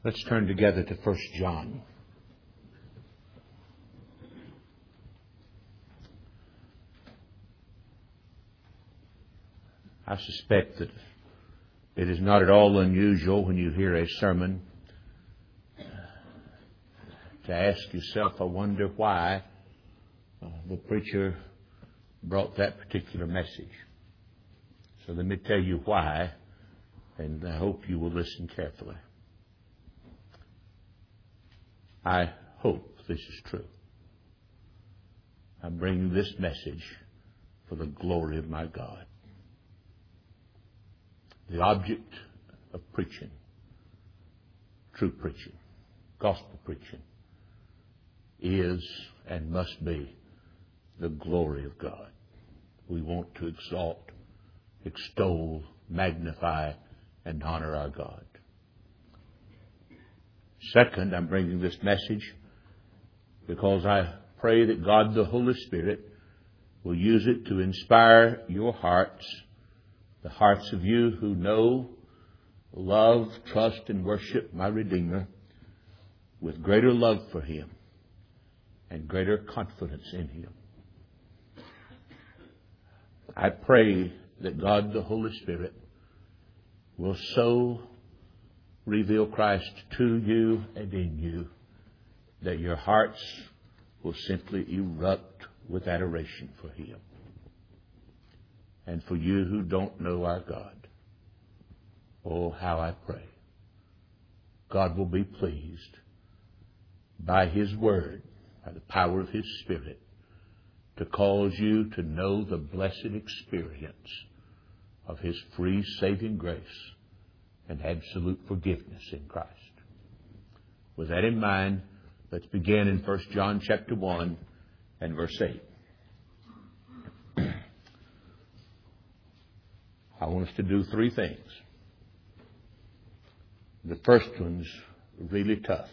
Let's turn together to 1 John. I suspect that it is not at all unusual when you hear a sermon to ask yourself, I wonder why the preacher brought that particular message. So let me tell you why, and I hope you will listen carefully. I hope this is true. I'm bringing this message for the glory of my God. The object of preaching, true preaching, gospel preaching, is and must be the glory of God. We want to exalt, extol, magnify, and honor our God. Second, I'm bringing this message because I pray that God the Holy Spirit will use it to inspire your hearts, the hearts of you who know, love, trust, and worship my Redeemer with greater love for Him and greater confidence in Him. I pray that God the Holy Spirit will so reveal Christ to you and in you that your hearts will simply erupt with adoration for Him. And for you who don't know our God, oh, how I pray God will be pleased by His Word, by the power of His Spirit, to cause you to know the blessed experience of His free saving grace and absolute forgiveness in Christ. With that in mind, let's begin in 1 John chapter 1 and verse 8. I want us to do three things. The first one's really tough.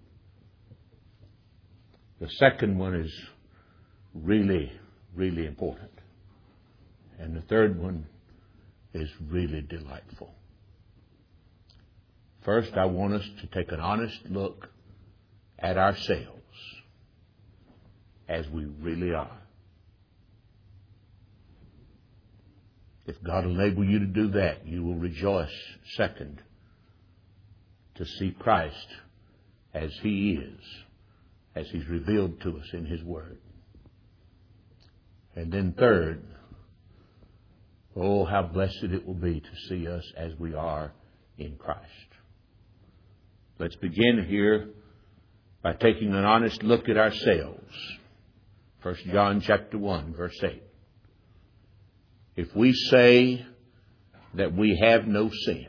The second one is really, really important. And the third one is really delightful. First, I want us to take an honest look at ourselves as we really are. If God will enable you to do that, you will rejoice, second, to see Christ as He is, as He's revealed to us in His Word. And then third, oh, how blessed it will be to see us as we are in Christ. Let's begin here by taking an honest look at ourselves. 1 John chapter 1, verse 8. If we say that we have no sin,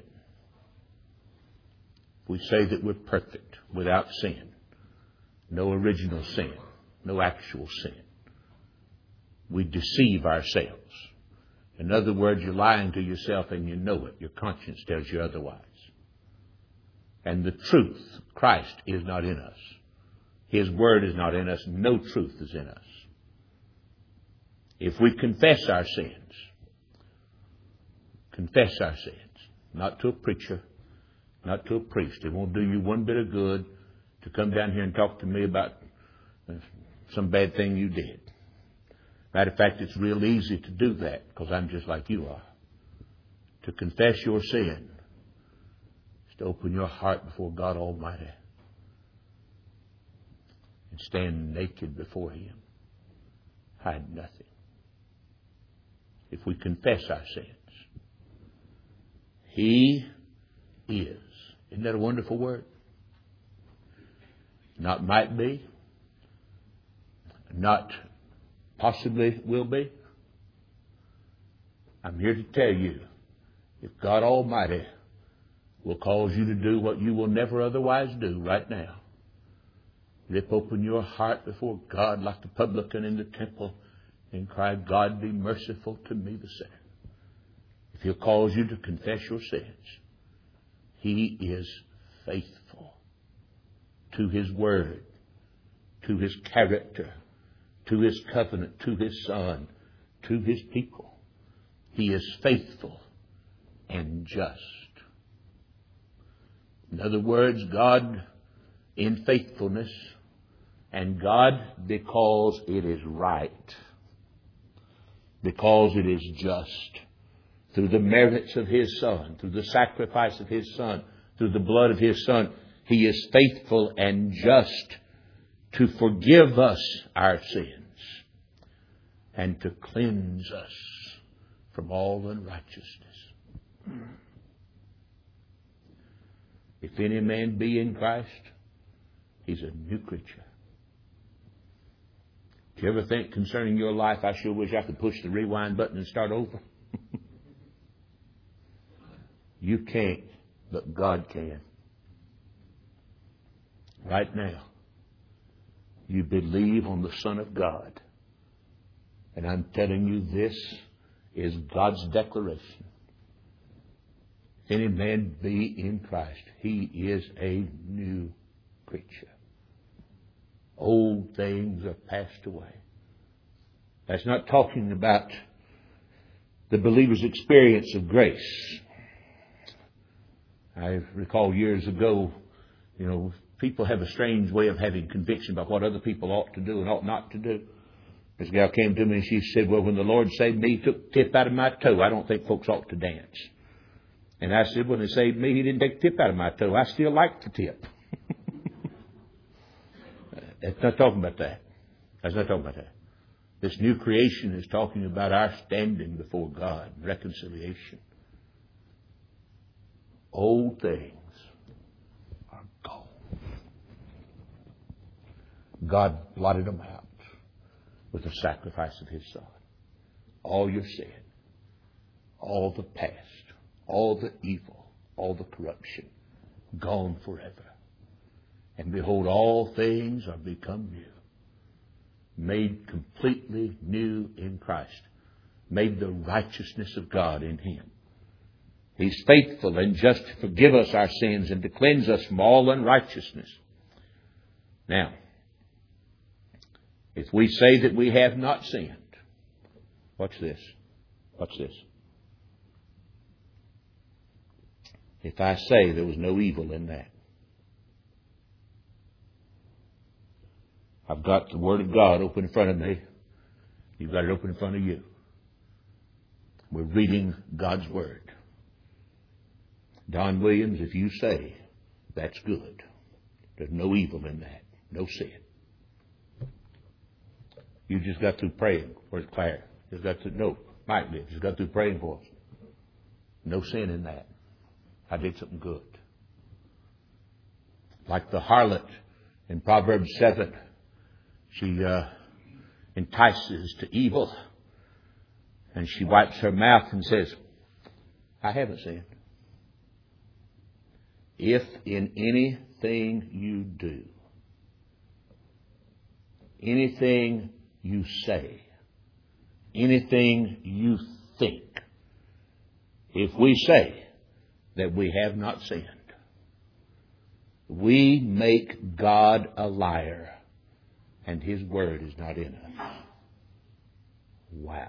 if we say that we're perfect, without sin, no original sin, no actual sin, we deceive ourselves. In other words, you're lying to yourself and you know it. Your conscience tells you otherwise. And the truth, Christ, is not in us. His Word is not in us. No truth is in us. If we confess our sins, not to a preacher, not to a priest. It won't do you one bit of good to come down here and talk to me about some bad thing you did. Matter of fact, it's real easy to do that because I'm just like you are. To confess your sin is to open your heart before God Almighty and stand naked before Him. Hide nothing. If we confess our sins, He is. Isn't that a wonderful word? Not might be. Not possibly will be. I'm here to tell you, if God Almighty will cause you to do what you will never otherwise do right now, rip open your heart before God like the publican in the temple and cry, God, be merciful to me the sinner. If He'll cause you to confess your sins, He is faithful to His Word, to His character, to His covenant, to His Son, to His people. He is faithful and just. In other words, God in faithfulness, and God because it is right, because it is just, through the merits of His Son, through the sacrifice of His Son, through the blood of His Son, He is faithful and just to forgive us our sins and to cleanse us from all unrighteousness. If any man be in Christ, he's a new creature. Do you ever think concerning your life, I sure wish I could push the rewind button and start over? You can't, but God can. Right now, you believe on the Son of God. And I'm telling you, this is God's declaration. If any man be in Christ, he is a new creature. Old things are passed away. That's not talking about the believer's experience of grace. I recall years ago, people have a strange way of having conviction about what other people ought to do and ought not to do. This gal came to me and she said, well, when the Lord saved me, He took the tip out of my toe. I don't think folks ought to dance. And I said, when He saved me, He didn't take the tip out of my toe. I still like the tip. That's not talking about that. That's not talking about that. This new creation is talking about our standing before God, reconciliation. Old things are gone. God blotted them out with the sacrifice of His Son. All your sin, all the past, all the evil, all the corruption, gone forever. And behold, all things are become new, made completely new in Christ, made the righteousness of God in Him. He's faithful and just to forgive us our sins and to cleanse us from all unrighteousness. Now, if we say that we have not sinned, watch this. Watch this. If I say there was no evil in that, I've got the Word of God open in front of me. You've got it open in front of you. We're reading God's Word. Don Williams, if you say that's good, there's no evil in that, no sin. You just got through praying. Where's Claire? Mike did. Just got through praying for us. No sin in that. I did something good. Like the harlot in Proverbs 7, she entices to evil, and she wipes her mouth and says, I haven't sinned. If in anything you do, anything you say, anything you think, if we say that we have not sinned, we make God a liar, and His Word is not in us. Wow.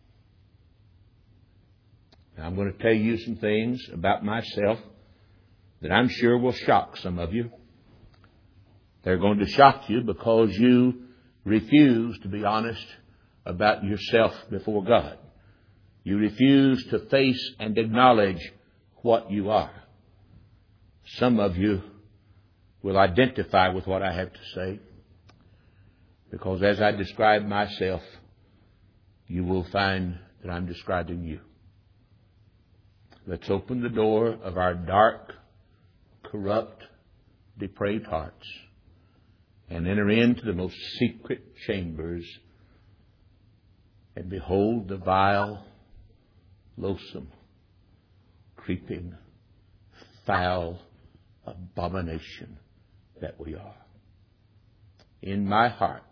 Now, I'm going to tell you some things about myself that I'm sure will shock some of you. They're going to shock you because you refuse to be honest about yourself before God. You refuse to face and acknowledge what you are. Some of you will identify with what I have to say, because as I describe myself, you will find that I'm describing you. Let's open the door of our dark, corrupt, depraved hearts and enter into the most secret chambers and behold the vile, loathsome, creeping, foul abomination that we are. In my heart,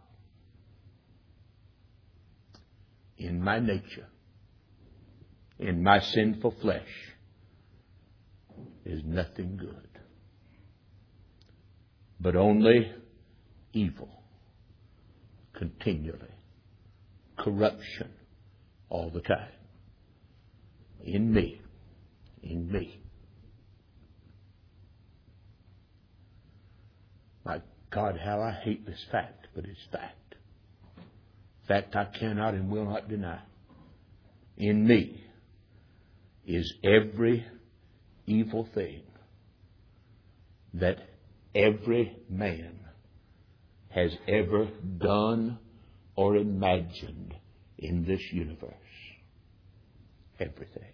in my nature, in my sinful flesh, is nothing good, but only evil, continually, corruption all the time. In me. My God, how I hate this fact, but it's fact. Fact I cannot and will not deny. In me is every evil thing that every man has ever done or imagined in this universe. Everything.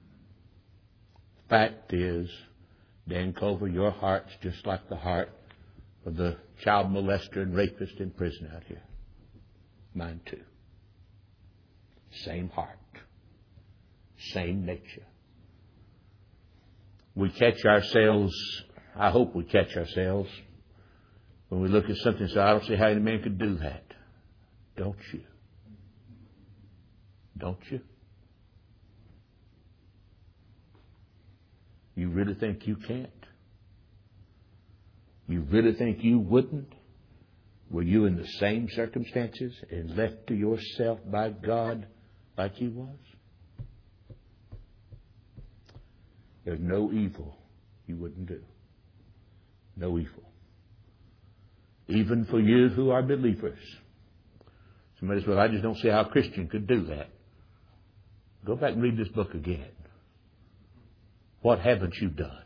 Fact is, Dan Culver, your heart's just like the heart of the child molester and rapist in prison out here. Mine too. Same heart. Same nature. We catch ourselves, I hope we catch ourselves, when we look at something and say, I don't see how any man could do that. Don't you? Don't you? You really think you can't? You really think you wouldn't? Were you in the same circumstances and left to yourself by God like He was? There's no evil you wouldn't do. No evil. Even for you who are believers. Somebody says, well, I just don't see how a Christian could do that. Go back and read this book again. What haven't you done?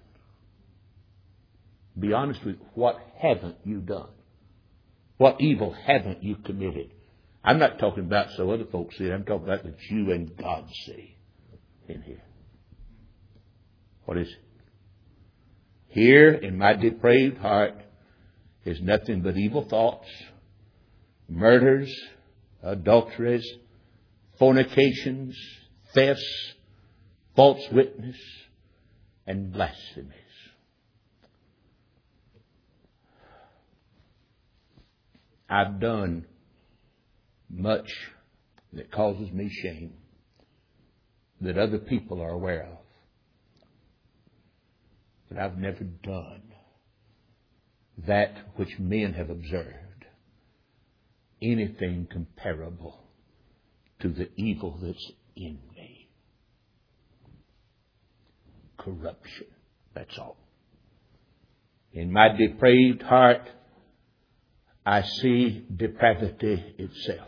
Be honest with you. What haven't you done? What evil haven't you committed? I'm not talking about so other folks see it. I'm talking about that you and God see in here. What is it? Here in my depraved heart is nothing but evil thoughts, murders, adulteries, fornications, thefts, false witness, and blasphemies. I've done much that causes me shame that other people are aware of. But I've never done that which men have observed, anything comparable to the evil that's in me. Corruption, that's all. In my depraved heart, I see depravity itself.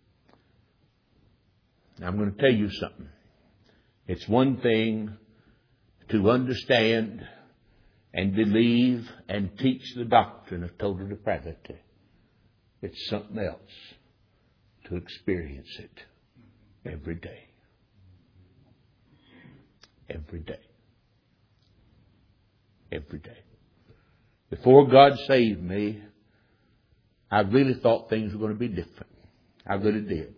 Now I'm going to tell you something. It's one thing to understand and believe and teach the doctrine of total depravity. It's something else to experience it every day. Every day. Every day. Before God saved me, I really thought things were going to be different. I really did.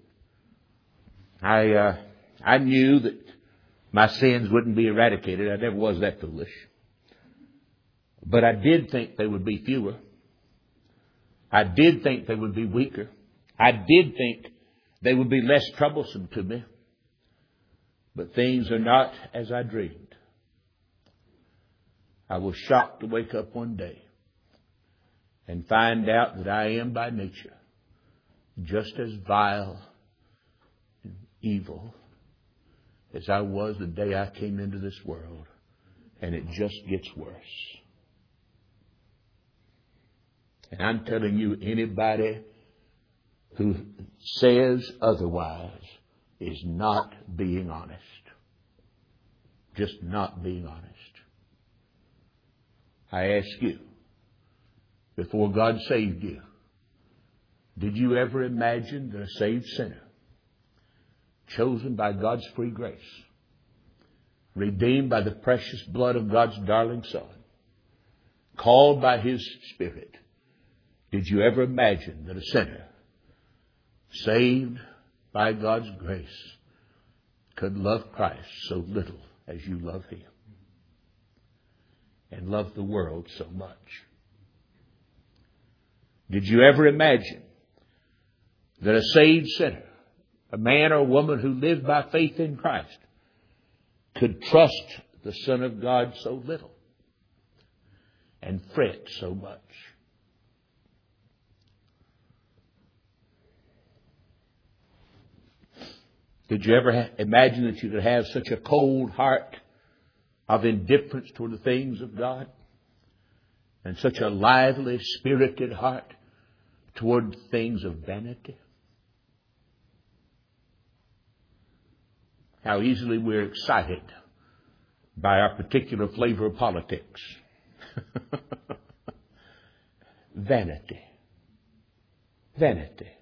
I knew that my sins wouldn't be eradicated. I never was that foolish. But I did think they would be fewer. I did think they would be weaker. I did think they would be less troublesome to me. But things are not as I dreamed. I was shocked to wake up one day and find out that I am by nature just as vile and evil as I was the day I came into this world. And it just gets worse. And I'm telling you, anybody who says otherwise is not being honest. Just not being honest. I ask you, before God saved you, did you ever imagine that a saved sinner, chosen by God's free grace, redeemed by the precious blood of God's darling Son, called by His Spirit, did you ever imagine that a sinner, saved by God's grace, could love Christ so little as you love Him and love the world so much? Did you ever imagine that a saved sinner, a man or woman who lived by faith in Christ, could trust the Son of God so little and fret so much? Did you ever imagine that you could have such a cold heart of indifference toward the things of God? and such a lively, spirited heart toward things of vanity? How easily we're excited by our particular flavor of politics. Vanity. Vanity.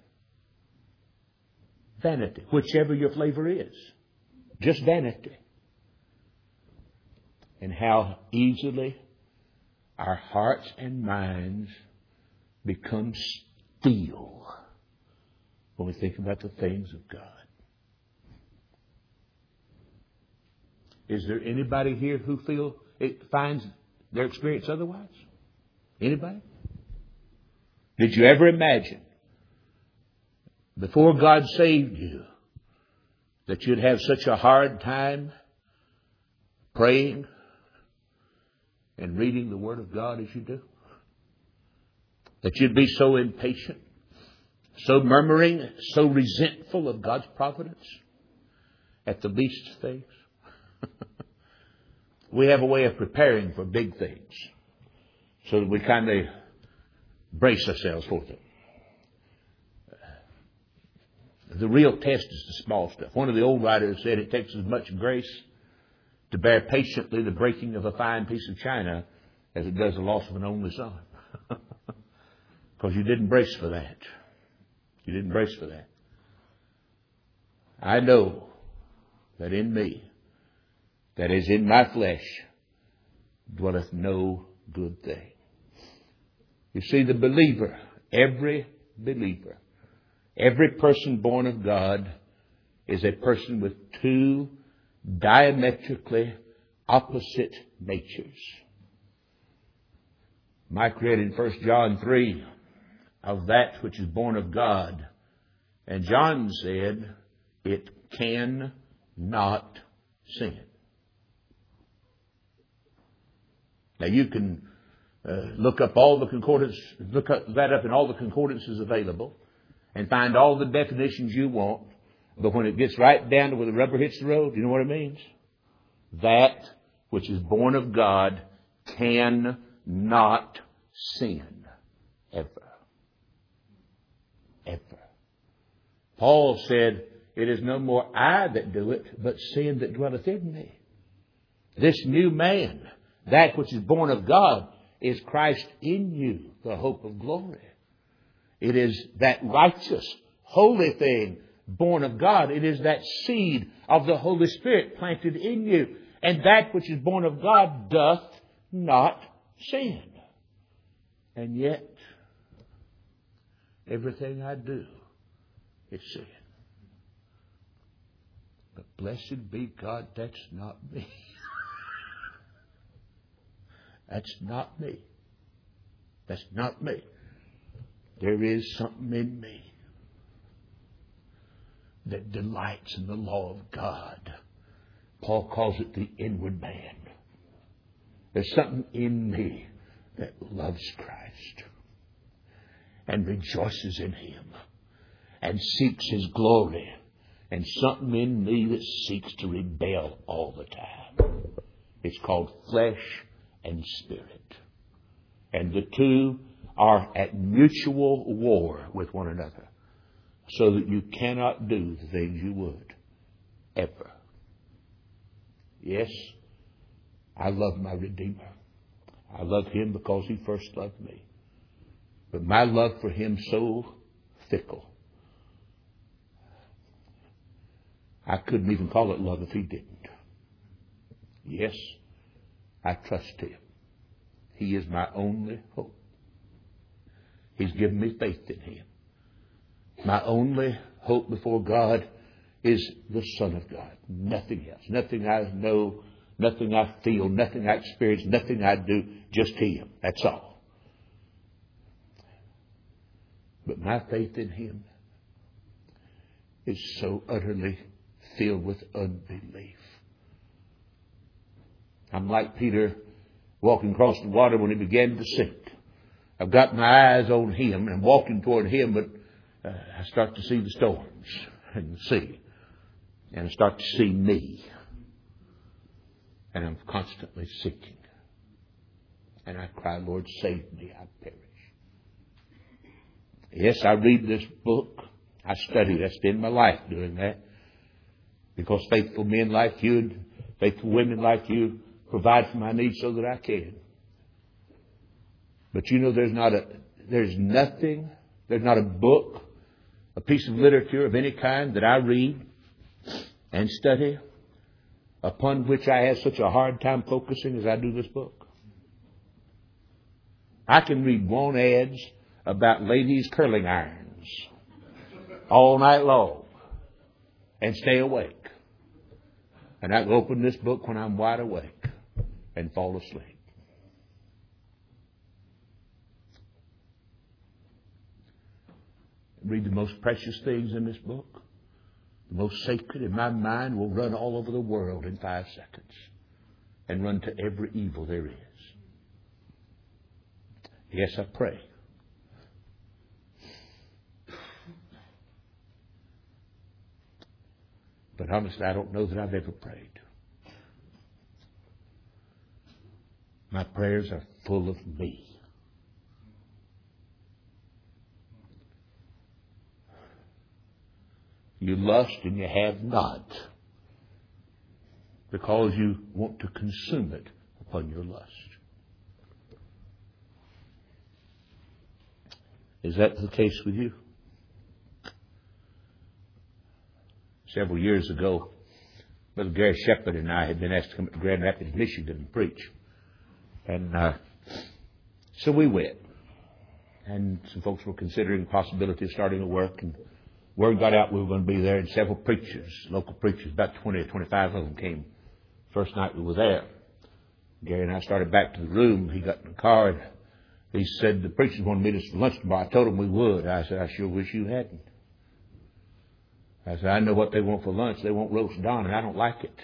Vanity. Whichever your flavor is. Just vanity. And how easily our hearts and minds become still when we think about the things of God. Is there anybody here who finds their experience otherwise? Anybody? Did you ever imagine, before God saved you, that you'd have such a hard time praying and reading the Word of God as you do? That you'd be so impatient, so murmuring, so resentful of God's providence at the least things? We have a way of preparing for big things so that we kind of brace ourselves for them. The real test is the small stuff. One of the old writers said it takes as much grace to bear patiently the breaking of a fine piece of china as it does the loss of an only son. Because you didn't brace for that. You didn't brace for that. I know that in me, that is in my flesh, dwelleth no good thing. You see, the believer, every person born of God is a person with two diametrically opposite natures. Mike read in 1 John 3 of that which is born of God. And John said, it cannot sin. Now you can look up that up in all the concordances available and find all the definitions you want. But when it gets right down to where the rubber hits the road, you know what it means? That which is born of God cannot sin. Ever. Ever. Paul said, it is no more I that do it, but sin that dwelleth in me. This new man, that which is born of God, is Christ in you, the hope of glory. It is that righteous, holy thing born of God. It is that seed of the Holy Spirit planted in you. And that which is born of God doth not sin. And yet, everything I do is sin. But blessed be God, that's not me. That's not me. That's not me. There is something in me that delights in the law of God. Paul calls it the inward man. There's something in me that loves Christ and rejoices in Him and seeks His glory, and something in me that seeks to rebel all the time. It's called flesh and spirit. And the two are at mutual war with one another, so that you cannot do the things you would, ever. Yes, I love my Redeemer. I love Him because He first loved me. But my love for Him so fickle, I couldn't even call it love if He didn't. Yes, I trust Him. He is my only hope. He's given me faith in Him. My only hope before God is the Son of God. Nothing else. Nothing I know, nothing I feel, nothing I experience, nothing I do. Just Him. That's all. But my faith in Him is so utterly filled with unbelief. I'm like Peter walking across the water when he began to sink. I've got my eyes on Him and I'm walking toward Him, but I start to see the storms and the sea. And I start to see me. And I'm constantly sinking. And I cry, Lord, save me, I perish. Yes, I read this book. I study it. I spend my life doing that. Because faithful men like you and faithful women like you provide for my needs so that I can. But you know, there's not a book, a piece of literature of any kind that I read and study upon which I have such a hard time focusing as I do this book. I can read want ads about ladies' curling irons all night long and stay awake. And I can open this book when I'm wide awake and fall asleep. Read the most precious things in this book. The most sacred in my mind will run all over the world in 5 seconds and run to every evil there is. Yes, I pray. But honestly, I don't know that I've ever prayed. My prayers are full of me. You lust and you have not, because you want to consume it upon your lust. Is that the case with you? Several years ago, Brother Gary Shepard and I had been asked to come to Grand Rapids, Michigan and preach. And so we went. And some folks were considering the possibility of starting a work. And word got out we were going to be there. And several preachers, local preachers, about 20 or 25 of them came first night we were there. Gary and I started back to the room. He got in the car and he said the preachers wanted to meet us for lunch tomorrow. I told them we would. I said, I sure wish you hadn't. I said, I know what they want for lunch. They want roast dawn, and I don't like it.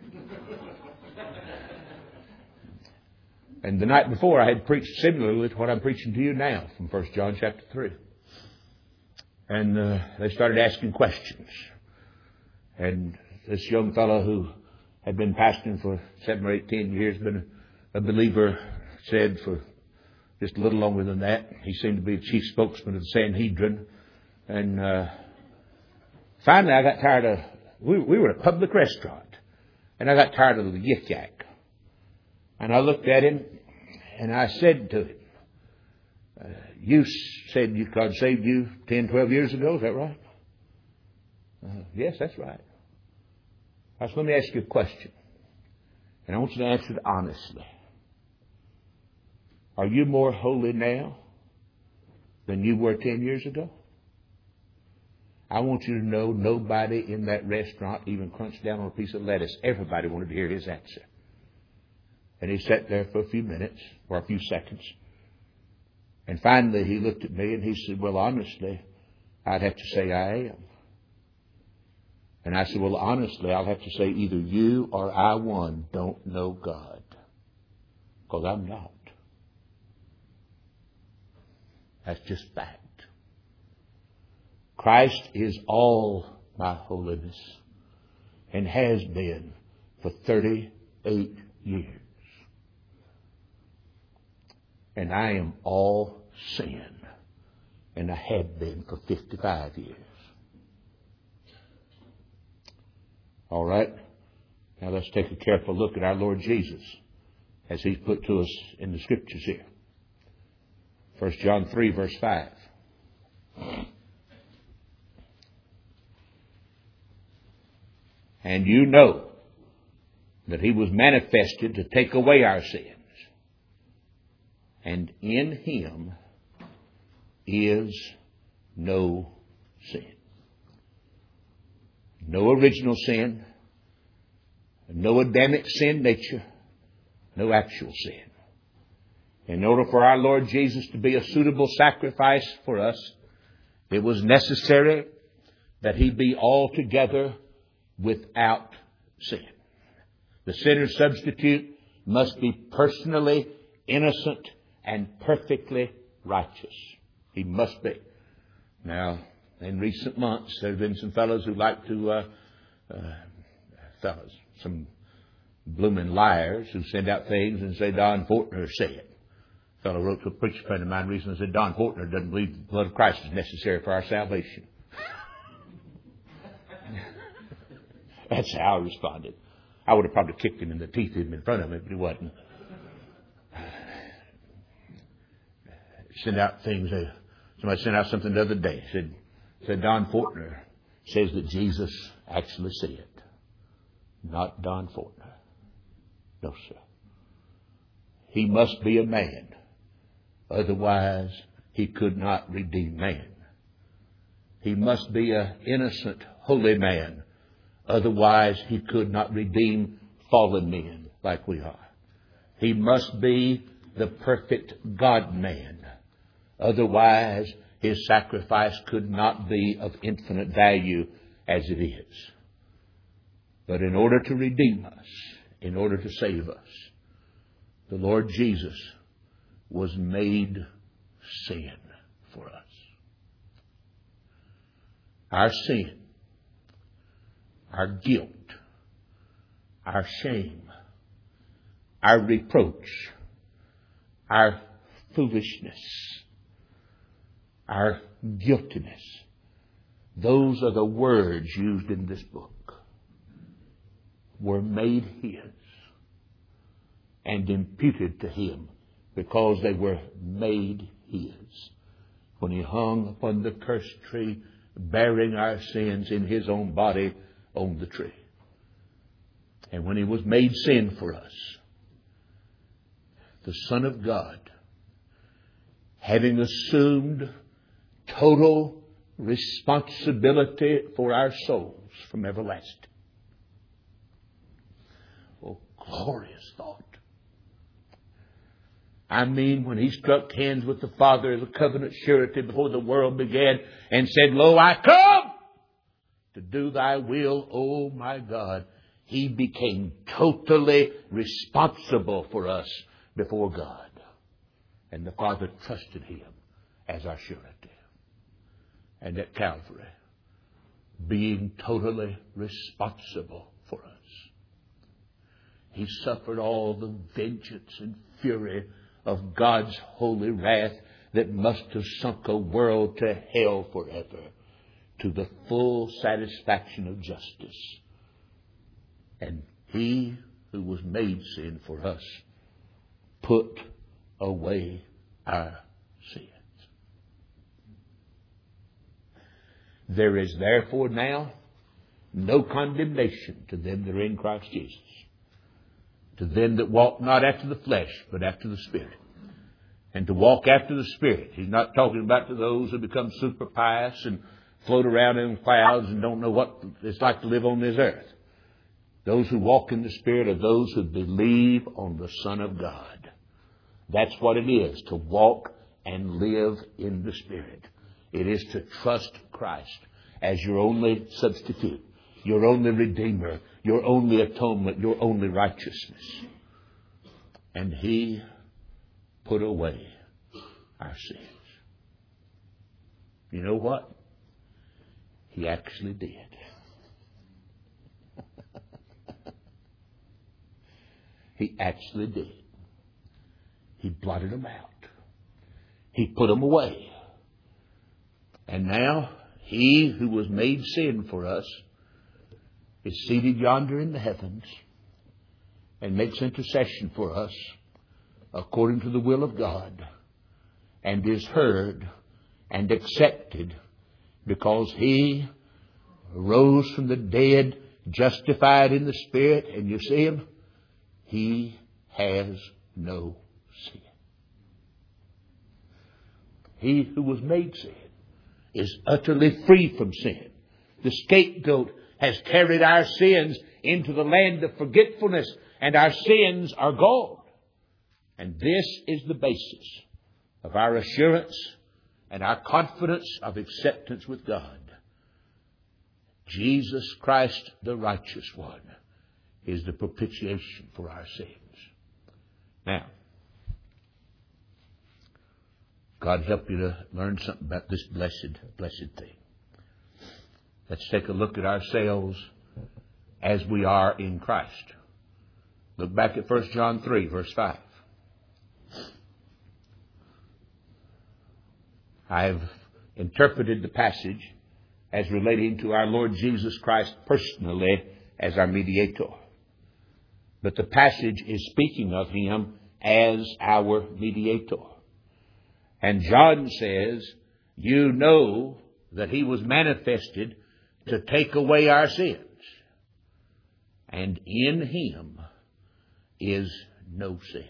And the night before, I had preached similarly to what I'm preaching to you now from 1 John chapter 3. And they started asking questions. And this young fellow who had been pastoring for 7 or 8, 10 years, been a believer, said for just a little longer than that. He seemed to be the chief spokesman of the Sanhedrin. And finally, I got tired of... We were at a public restaurant. And I got tired of the yik-yak. And I looked at him and I said to him, you said God saved you 10, 12 years ago, is that right? Yes, that's right. I said, let me ask you a question. And I want you to answer it honestly. Are you more holy now than you were 10 years ago? I want you to know nobody in that restaurant even crunched down on a piece of lettuce. Everybody wanted to hear his answer. And he sat there for a few minutes or a few seconds. And finally he looked at me and he said, well, honestly, I'd have to say I am. And I said, well, honestly, I'll have to say either you or I one don't know God. Because I'm not. That's just fact. Christ is all my holiness and has been for 38 years. And I am all sin. And I have been for 55 years. All right. Now let's take a careful look at our Lord Jesus as He's put to us in the Scriptures here. 1 John 3 verse 5. And you know that He was manifested to take away our sins. And in Him is no sin. No original sin. No Adamic sin nature. No actual sin. In order for our Lord Jesus to be a suitable sacrifice for us, it was necessary that He be altogether without sin. The sinner's substitute must be personally innocent and perfectly righteous. He must be. Now, in recent months, there have been some fellows who like to, some blooming liars who send out things and say Don Fortner said. A fellow wrote to a preacher friend of mine recently and said, Don Fortner doesn't believe the blood of Christ is necessary for our salvation. That's how I responded. I would have probably kicked him in the teeth if in front of him, but he wasn't. Send out things. Somebody sent out something the other day. Said Don Fortner says that Jesus actually said it. Not Don Fortner. No, sir. He must be a man. Otherwise, he could not redeem man. He must be an innocent, holy man. Otherwise, he could not redeem fallen men like we are. He must be the perfect God-man. Otherwise, his sacrifice could not be of infinite value as it is. But in order to redeem us, in order to save us, the Lord Jesus was made sin for us. Our sin, our guilt, our shame, our reproach, our foolishness, our guiltiness. Those are the words used in this book. Were made His and imputed to Him because they were made His. When He hung upon the cursed tree, bearing our sins in His own body on the tree. And when He was made sin for us, the Son of God, having assumed total responsibility for our souls from everlasting. Oh, glorious thought. I mean, when He struck hands with the Father as a covenant surety before the world began and said, Lo, I come to do Thy will, O my God. He became totally responsible for us before God. And the Father trusted Him as our surety. And at Calvary, being totally responsible for us, He suffered all the vengeance and fury of God's holy wrath that must have sunk a world to hell forever, to the full satisfaction of justice. And He who was made sin for us put away our sins. There is therefore now no condemnation to them that are in Christ Jesus. To them that walk not after the flesh, but after the Spirit. And to walk after the Spirit. He's not talking about to those who become super pious and float around in clouds and don't know what it's like to live on this earth. Those who walk in the Spirit are those who believe on the Son of God. That's what it is, to walk and live in the Spirit. It is to trust Christ as your only substitute, your only Redeemer, your only atonement, your only righteousness. And He put away our sins. You know what? He actually did. He actually did. He blotted them out. He put them away. And now, He who was made sin for us is seated yonder in the heavens and makes intercession for us according to the will of God, and is heard and accepted because He rose from the dead, justified in the Spirit, and you see Him, He has no sin. He who was made sin is utterly free from sin. The scapegoat has carried our sins into the land of forgetfulness, and our sins are gone. And this is the basis of our assurance and our confidence of acceptance with God. Jesus Christ, the righteous one, is the propitiation for our sins. Now, God help you to learn something about this blessed thing. Let's take a look at ourselves as we are in Christ. Look back at 1 John 3, verse 5. I have interpreted the passage as relating to our Lord Jesus Christ personally as our mediator. But the passage is speaking of Him as our mediator. And John says, you know that He was manifested to take away our sins. And in Him is no sin.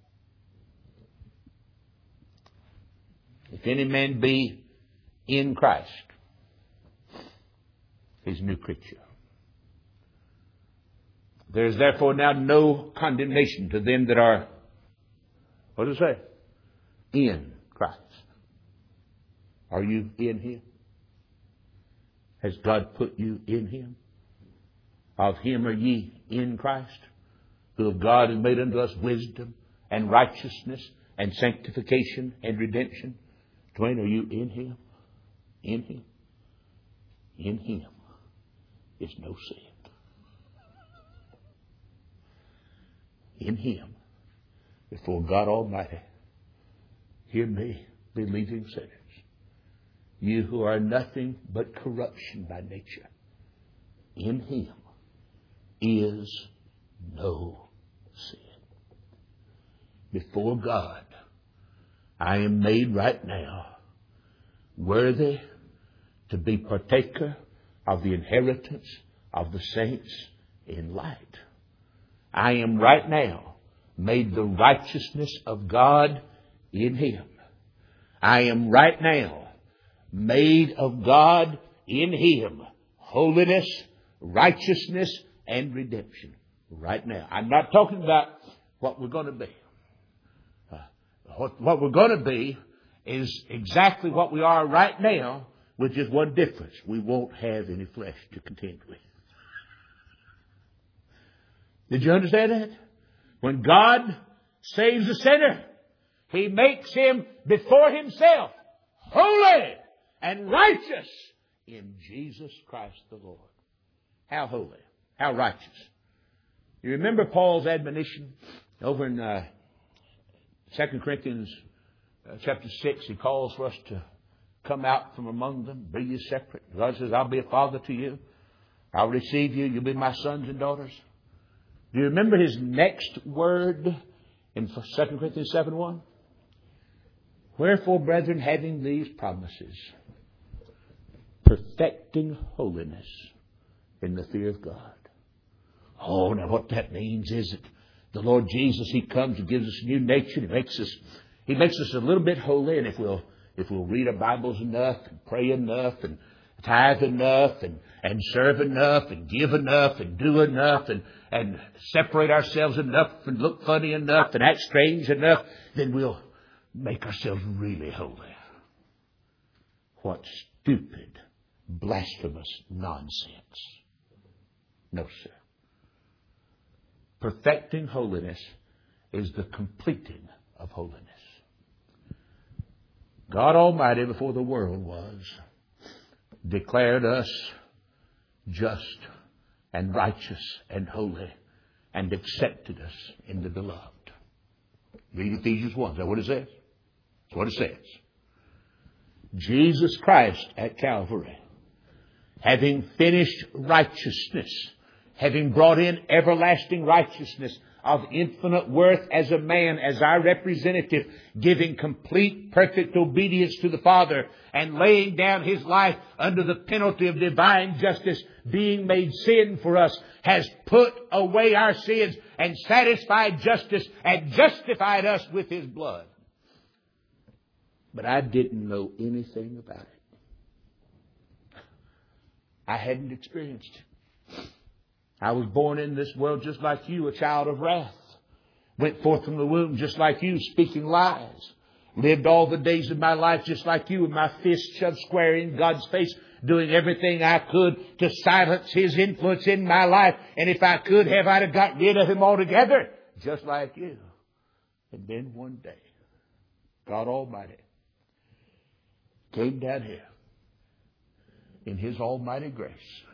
If any man be in Christ, he's a new creature. There is therefore now no condemnation to them that are, what does it say? In Christ. Are you in Him? Has God put you in Him? Of Him are ye in Christ, who of God has made unto us wisdom and righteousness and sanctification and redemption. Dwayne, are you in Him? In Him? In Him is no sin. In Him, before God Almighty, hear me, believing sinners, you who are nothing but corruption by nature, in Him is no sin. Before God, I am made right now worthy to be partaker of the inheritance of the saints in light. I am right now made the righteousness of God in Him. I am right now made of God in Him holiness, righteousness, and redemption. Right now. I'm not talking about what we're going to be. What we're going to be is exactly what we are right now, with just one difference. We won't have any flesh to contend with. Did you understand that? When God saves a sinner, He makes him before Himself holy and righteous in Jesus Christ the Lord. How holy? How righteous? You remember Paul's admonition over in 2 Corinthians chapter 6. He calls for us to come out from among them, be ye separate. God says, I'll be a father to you. I'll receive you. You'll be my sons and daughters. Do you remember his next word in 2 Corinthians 7:1? Wherefore, brethren, having these promises, perfecting holiness in the fear of God. Oh, now what that means is that the Lord Jesus, He comes and gives us a new nature. He makes us a little bit holy. And if we'll read our Bibles enough and pray enough and tithe enough and serve enough and give enough and do enough and separate ourselves enough and look funny enough and act strange enough, then we'll make ourselves really holy. What stupid, blasphemous nonsense. No, sir. Perfecting holiness is the completing of holiness. God Almighty, before the world was, declared us just and righteous and holy and accepted us in the beloved. Read Ephesians 1. Is that what it says? That's what it says. Jesus Christ at Calvary, having finished righteousness, having brought in everlasting righteousness of infinite worth as a man, as our representative, giving complete, perfect obedience to the Father and laying down His life under the penalty of divine justice, being made sin for us, has put away our sins and satisfied justice and justified us with His blood. But I didn't know anything about it. I hadn't experienced it. I was born in this world just like you, a child of wrath. Went forth from the womb just like you, speaking lies. Lived all the days of my life just like you, with my fist shoved square in God's face, doing everything I could to silence His influence in my life. And if I could have, I'd have got rid of Him altogether, just like you. And then one day, God Almighty came down here in His almighty grace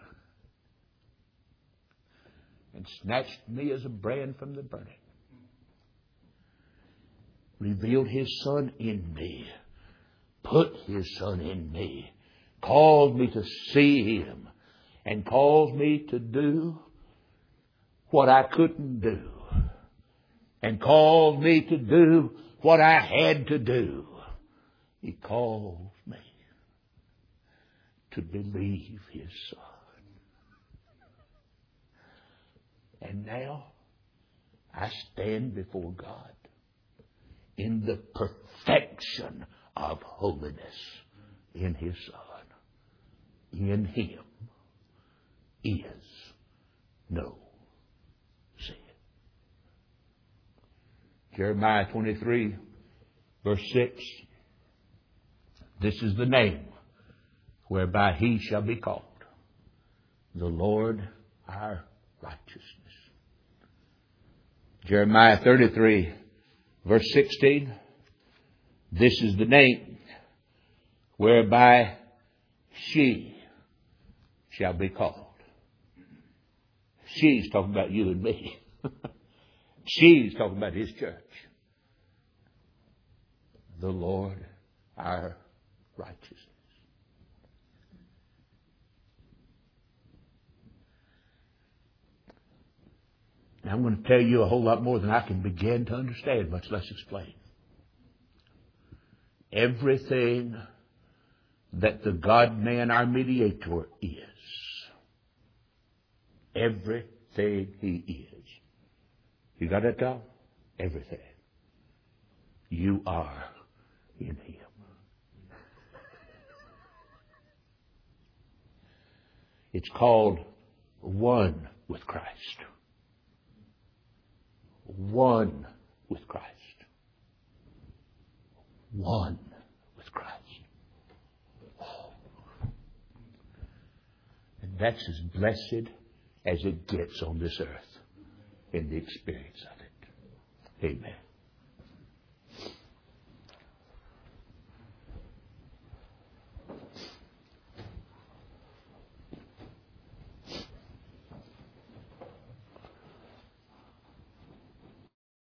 and snatched me as a brand from the burning. Revealed His Son in me. put His Son in me, calls me to see Him, and calls me to do what I couldn't do, and called me to do what I had to do. He calls me to believe His Son. And now I stand before God in the perfection of holiness in His Son. In Him is no sin. Jeremiah 23, verse 6. This is the name whereby He shall be called, the Lord our righteousness. Jeremiah 33, verse 16. This is the name whereby she shall be called. She's talking about you and me. She's talking about His church. The Lord our righteousness. Now I'm going to tell you a whole lot more than I can begin to understand, much less explain. Everything that the God-man, our mediator, is. Everything He is. You got that down? Everything. You are in Him. It's called one with Christ. One with Christ. One with Christ. Oh. And that's as blessed as it gets on this earth in the experience of it. Amen.